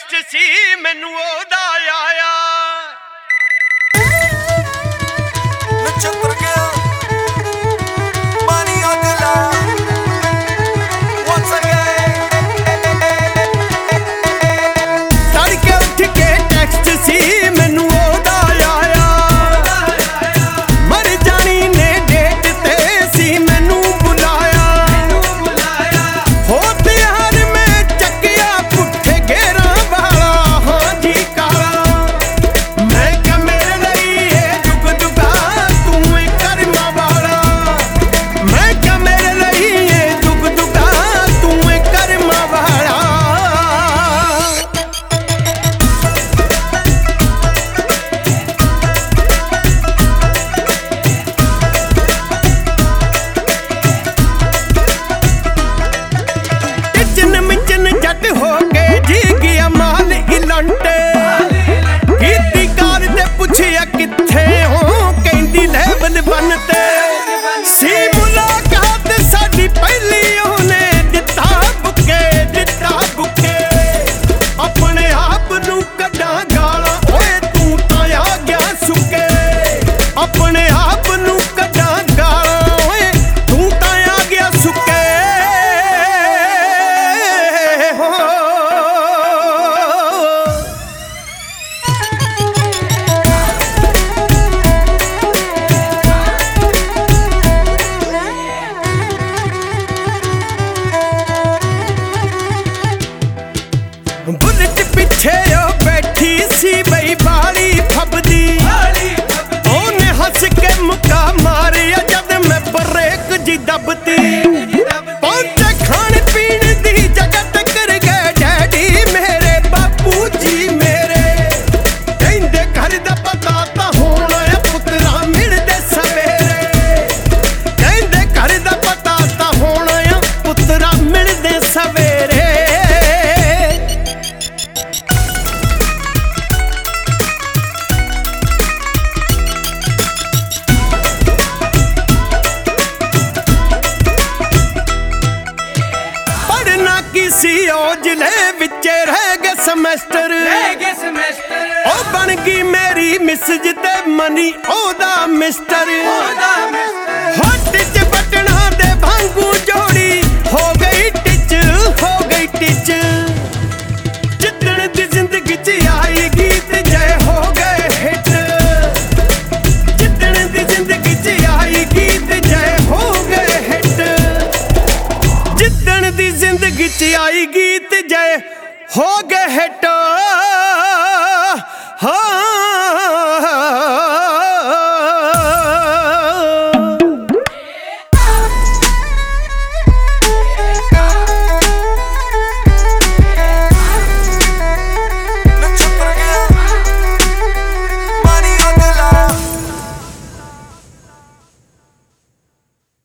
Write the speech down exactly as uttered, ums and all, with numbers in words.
text ਸੀ ਮੈਨੂੰ ਉਹਦਾ ਆਇਆ ਨਛੱਤਰ ਗਿਆ ਪਾਣੀ ਅਗਲਾ once again ਤੜਕੇ ਉੱਠ ਕੇ ਟੈਕਸਟ ਸੀ ਮੈਨੂੰ ਉਹਦਾ ਆਇਆ ਮਰ ਜਾਣੀ ਨੇ ਡੇਟ ਤੇ ਸੀ ਮੈਨੂੰ ਬੁਲਾਇਆ ਹੋ ਤਿਆਰ ਮੈਂ ਚੱਕਿਆ ਪੁੱਠੇ ਘੇਰਾਂ ਵਾਲਾ ਹਾਂ ਜੀ ਕਾਲਾ ਮੈਂ ਕਿਹਾ ਮੇਰੇ ਲਈ ਇਹ ਦੁੱਖ ਦੁੱਖਾ ਤੂੰ ਏ ਕਰਮਾਂ ਵਾਲਾ ਮੈਂ ਕਿਹਾ ਮੇਰੇ ਲਈ ਇਹ ਦੁੱਖ ਦੁੱਖਾ ਤੂੰ ਏ ਕਰਮਾਂ ਵਾਲਾ ਕਿਚਨ ਮਿਚਨ ਜੱਟ ਹੋ ਕੇ ਜੀ ਗਿਆ ਮਾਲ ਇਲੰਟੇ ਕੀਤੀ ਕਾਰ ਤੇ ਪੁੱਛਿਆ ਕਿੱਥੇ ਹੋ ਕਹਿੰਦੀ ਲੈਵਲ ਵਨ ਤੇ ਸੀ ਮੁਲਾਕਾਤ ਸਾਡੀ ਪਹਿਲੀ ਉਹਨੇ ਦਿੱਤਾ ਬੁੱਕੇ ਦਿੱਤਾ ਬੁੱਕੇ ਆਪਣੇ ਆਪ ਨੂੰ ਕੱਢਾਂ ਗਾਲਾਂ ਓਏ ਤੂੰ ਤਾਂ ਆ ਗਿਆ ਸੁੱਕੇ ਆਪਣੇ ਆਪ ਨੂੰ ਕੱਢਾਂ ਗਾਲਾਂ ਓਏ ਤੂੰ ਤਾਂ ਆ ਗਿਆ ਸੁੱਕੇ ਹੋ ਬੁਲਟ ਪਿੱਛੇ ਉਹ ਬੈਠੀ ਸੀ ਬਈ ਬਾਲੀ ਫੱਬਦੀ ਉਹਨੇ ਹੱਸ ਕੇ ਮੁੱਕਾ ਮਾਰਿਆ ਜਦ ਮੈਂ ਬਰੇਕ ਜੀ ਦੱਬਤੀ ਪਹੁੰਚੇ ਖਾਣ ਪੀਣ ਦੀ ਜਗ੍ਹਾ ਟੱਕਰ ਗਏ ਡੈਡੀ ਮੇਰੇ ਬਾਪੂ ਜੀ ਮੇਰੇ ਕਹਿੰਦੇ ਘਰ ਦਾ ਪਤਾ ਤਾਂ ਹੋਣਾ ਏ ਪੁੱਤਰਾ ਮਿਲਦੇ ਸਵੇਰੇ ਕਹਿੰਦੇ ਘਰ ਦਾ ਪਤਾ ਤਾਂ ਹੋਣਾ ਏ ਪੁੱਤਰਾ ਮਿਲਦੇ ਸਵੇਰੇ ਪੜਨਾ ਕੀ ਸੀ ਉਹ ਜ਼ਿਲ੍ਹੇ ਵਿੱਚ ਰਹਿ ਗਏ ਸਮੈਸਟਰ ਉਹ ਬਣ ਗਈ ਮੇਰੀ ਮਿਸਜ ਤੇ ਮਨੀ ਉਹਦਾ ਮਿਸਟਰ ਹੱਟ ਚ ਬਟਣਾ ਦੇ ਵਾਂਗੂ ਜੋੜੀ ਹੋ ਗਈ ਟਿਚ ਹੋ ਗਈ ਟਿਚ ਜਿੱਦਣ ਦੀ ਜ਼ਿੰਦਗੀ ਚ ਆਈ ਗੀਤ ਜੈ ਹੋ ਗਏ ਹਿੱਟ ਜਿੱਦਣ ਦੀ ਜ਼ਿੰਦਗੀ ਚ ਆਈ ਗੀਤ ਜੈ ਹੋ ਗਏ ਹਿੱਟ ਜਿੱਦਣ ਦੀ ਜ਼ਿੰਦਗੀ ਚ ਆਈ ਗੀਤ ਜੈ ਹੋ ਗਏ ਹਿੱਟ